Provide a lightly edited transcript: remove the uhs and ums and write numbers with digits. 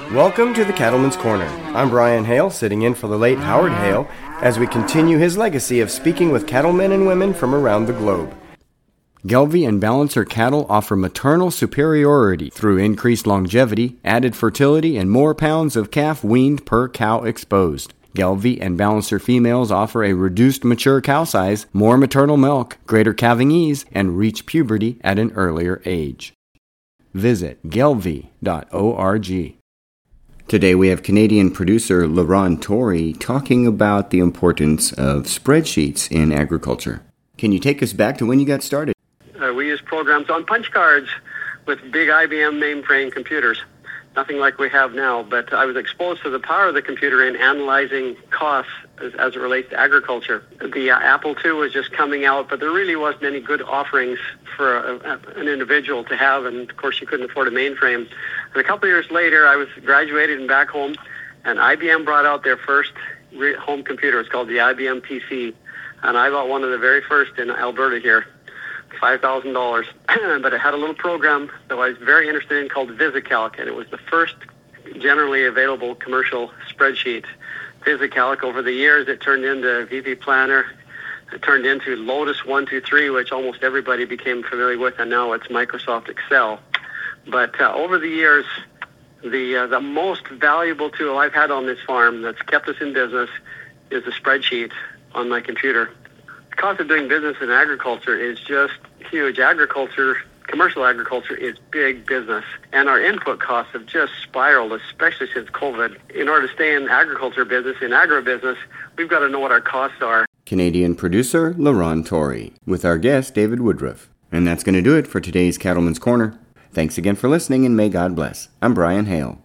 Welcome to the Cattleman's Corner. I'm Brian Hale, sitting in for the late Howard Hale, as we continue his legacy of speaking with cattlemen and women from around the globe. Gelbvieh and Balancer cattle offer maternal superiority through increased longevity, added fertility, and more pounds of calf weaned per cow exposed. Gelbvieh and Balancer females offer a reduced mature cow size, more maternal milk, greater calving ease, and reach puberty at an earlier age. Visit gelbvieh.org. Today we have Canadian producer LaRon Torrey talking about the importance of spreadsheets in agriculture. Can you take us back to when you got started? We use programs on punch cards with big IBM mainframe computers. Nothing like we have now, but I was exposed to the power of the computer in analyzing costs as it relates to agriculture. The Apple II was just coming out, but there really wasn't any good offerings for an individual to have, and of course you couldn't afford a mainframe. And a couple of years later, I was graduated and back home, and IBM brought out their first home computer. It's called the IBM PC, and I bought one of the very first in Alberta here. $5,000, but it had a little program that I was very interested in called VisiCalc, and it was the first generally available commercial spreadsheet. VisiCalc, over the years, it turned into VB Planner, it turned into Lotus 123, which almost everybody became familiar with, and now it's Microsoft Excel. But over the years, the most valuable tool I've had on this farm that's kept us in business is the spreadsheet on my computer. The cost of doing business in agriculture is just huge. Commercial agriculture is big business, and our input costs have just spiraled, especially since COVID. In order to stay in agriculture business, in agribusiness, we've got to know what our costs are. Canadian producer LaRon Torrey, with our guest David Woodruff. And that's going to do it for today's Cattleman's Corner. Thanks again for listening, and may God bless. I'm Brian Hale.